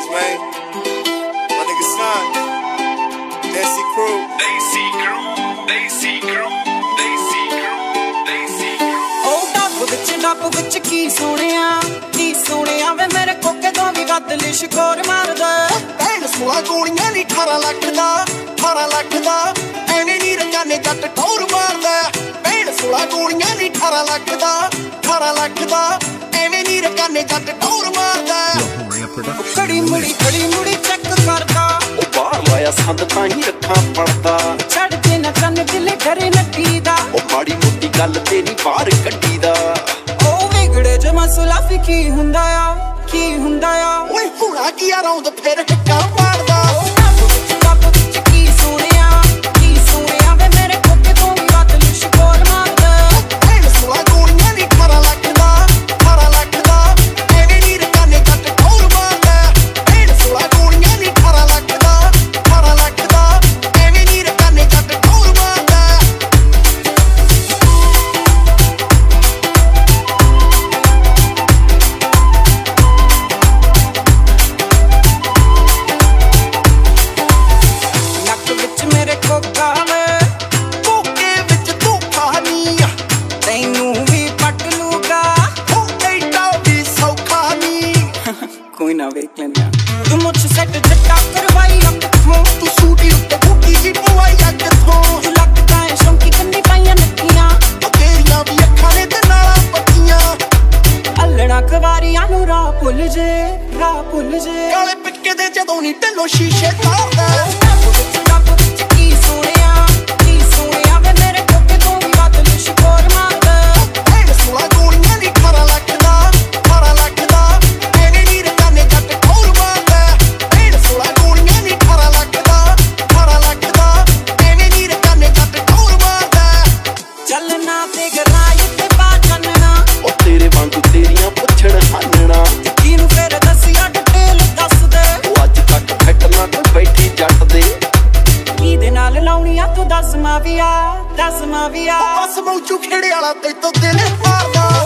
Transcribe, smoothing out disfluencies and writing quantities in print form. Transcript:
man. My nigga Son. Desi Crew. Desi Crew. Desi Crew. Desi Crew. Desi Crew. Oh, ਡੱਬ ਵਿੱਚ ਕੀ ਸੋਹਣਿਆ ਵੇ ਮੇਰੇ ਕੋਕੇ ਤੋਂ ਵੀ ਵੱਧ ਲਿਸ਼ਕੋਰ ਮਾਰਦਾ। ਭੈਣ 16 ਗੋਲੀਆਂ ਨੀ 18 ਲੱਖ ਦਾ ਐਵੇਂ ਨੀ ਰੰਗਾਨੇ ਜੱਟ ਠੌਰ ਮਾਰਦਾ। ਭੈਣ 16 ਗੋਲੀਆਂ ਨੀ 18 ਲੱਖ ਦਾ ਐਵੇਂ ਨੀ ਰੰਗਾਨੇ ਜੱਟ ਠੌਰ ਮਾਰਦਾ। ਖੜੀ ਮੁੜੀ ਚੈੱਕ ਕਰਦਾ। ਉਹ ਬਾਹਰ ਲਾਇਆ ਸੰਦ ਤਾਂ ਹੀ ਰੱਖਾਂ ਪੜਦਾ। ਛੱਡ ਦੇ ਨਾ ਕੰਨ ਦਿਲੇ ਘਰੇ ਨੱਟੀ ਦਾ। ਉਹ ਮਾੜੀ ਮੋਟੀ ਗੱਲ ਤੇ ਨੀ ਬਾਹਰ ਕੱਢੀ ਦਾ। ਉਹ ਵਿਗੜੇ ਜੇ ਮਸਲਾ ਵੀ ਕੀ ਹੁੰਦਾ ਆ ਓਏ ਹੁਣਾ ਕੀ ਆ ਰੌਂਦ ਫਿਰ ਹਿੱਕਾ ਮਾਰਦਾ। ਡੱਬ ਵਿੱਚ ਕੀ ਸੋਹਣਿਆ ਵੇ ਮੇਰੇ ਕੋਕੇ ਤੋਂ ਵੀ ਵੱਧ ਲਿਸ਼ਕੋਰ ਮਾਰਦਾ। ਭੈਣ 16 ਗੋਲੀਆਂ ਨੀ 18 ਲੱਖ ਦਾ ਐਵੇਂ ਨੀ ਰੰਗਾਨੇ ਜੱਟ ਠੌਰ ਮਾਰਦਾ। ਭੈਣ 16 ਗੋਲੀਆਂ ਨੀ 18 ਲੱਖ ਦਾ ਐਵੇਂ ਨੀ ਰੰਗਾਨੇ ਜੱਟ ਠੌਰ ਮਾਰਦਾ। ਨੱਕ ਵਿੱਚ ਮੇਰੇ ਕੋਕਾ ਵੇ ਕੋਕੇ ਵਿੱਚ ਤੂੰ ਖਾਨੀ ਤੈਨੂੰ ਵੀ ਪੱਟ ਲੂਗਾ। ਉਹ ਐਡਾ ਵੀ ਸੌਖਾ ਨੀ। ਕੋਈ ਨਾ ਵੇਖ ਲੈਂਦੇ ਆ। ਤੂੰ ਮੁੱਛ ਸੈੱਟ ਜੱਟਾ ਕਰਵਾਈ ਅੱਖੋਂ। ਤੂੰ ਸੂਟੀ ਉੱਤੇ ਬੁੱਕੀ ਜੀ ਪਵਾਈ ਕਿੱਥੋਂ। ਤੂੰ ਲੱਗਦਾ ਏ ਸ਼ੌਂਕੀ ਕੰਨੀ ਪਾਈਆਂ ਨੱਕੀਆਂ। ਉਹ ਤੇਰੀਆਂ ਵੀ ਅੱਖਾਂ ਨੇ ਤੇ ਨਾਲਾਂ ਪੱਕੀਆਂ। ਅੱਲਣਾ ਕਵਾਰੀਆਂ ਨੂੰ ਰਾਹ ਭੁੱਲ ਜੇ ਕਾਲੇ ਪਿੱਕੇ ਦੇ ਜਦੋਂ ਨੀ ਢਿੱਲੋਂ ਸ਼ੀਸ਼ੇ ਤਾਰਦਾ। ਡੱਬ ਵਿੱਚ ਕੀ ਸੋਹਣਿਆ ਵੇ ਮੇਰੇ ਕੋਕੇ ਤੋਂ ਵੀ ਵੱਧ ਲਿਸ਼ਕੋਰ ਮਾਰਦਾ। ਭੈਣ 16 ਗੋਲੀਆਂ ਨੀ 18 ਲੱਖ ਦਾ ਐਵੇਂ ਨੀ ਰੰਗਾਨੇ ਜੱਟ ਠੌਰ ਮਾਰਦਾ। ਭੈਣ 16 ਗੋਲੀਆਂ ਨੀ 18 ਲੱਖ ਦਾ ਐਵੇਂ ਨੀ ਰੰਗਾਨੇ ਜੱਟ ਠੌਰ ਮਾਰਦਾ। ਚੱਲਣਾ ਤੇ ਗਰਾਈ ਤੇ ਪਾ ਚੰਨਣਾ। ਉਹ ਤੇਰੇ ਵਾਂਗੂ ਤੇਰੀਆਂ ਪੁੱਛਣ ਹਾਨਣਾ। ਕਿਹਨੂੰ ਫਿਰ ਦੱਸਿਆ ਡਿਟੇਲ ਦੱਸ ਦੇ। ਉਹ ਅੱਜ ਤੱਕ ਫਿੱਟ ਨਾ ਕੋਈ ਬੈਠੀ ਜੱਟ ਦੇ। ਕਿਹਦੇ ਨਾਲ ਲਾਉਣੀ ਆ ਤੂੰ ਦੱਸ ਮਾਵੀਆ। ਬਸ ਮੌਜੂ ਖੇੜੇ ਵਾਲਾ ਤੈਥੋਂ ਦਿਲ ਮਾਰਦਾ।